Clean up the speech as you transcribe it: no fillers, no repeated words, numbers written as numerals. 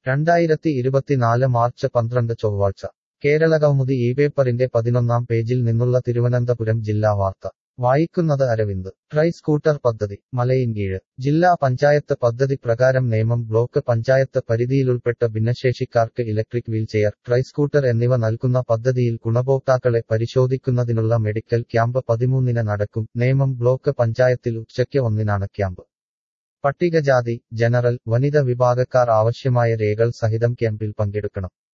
2024 March 12 ചൊവ്വാഴ്ച കേരളകൗമുദി ഈ പേപ്പറിന്റെ 11-ാം പേജിൽ നിന്നുള്ള തിരുവനന്തപുരം ജില്ലാ വാർത്ത വായിക്കുന്നത് അരവിന്ദ് ട്രൈ സ്കൂട്ടർ പദ്ധതി മലയിൻകീഴ് ജില്ലാ പഞ്ചായത്ത് പദ്ധതി പ്രകാരം നേമം ബ്ലോക്ക് പഞ്ചായത്ത് പരിധിയിലുൾപ്പെട്ട ഭിന്നശേഷിക്കാർക്ക് ഇലക്ട്രിക് വീൽചെയർ ട്രൈ സ്കൂട്ടർ എന്നിവ നൽകുന്ന പദ്ധതിയിൽ ഗുണഭോക്താക്കളെ പരിശോധിക്കുന്നതിനുള്ള മെഡിക്കൽ ക്യാമ്പ് 13-ന് നടക്കും നേമം ബ്ലോക്ക് പഞ്ചായത്തിൽ ഉച്ചയ്ക്ക് 1-നാണ് ക്യാമ്പ് പട്ടികജാതി ജനറൽ വനിത വിഭാഗക്കാർ ആവശ്യമായ രേഖകൾ സഹിതം ക്യാമ്പിൽ പങ്കെടുക്കണം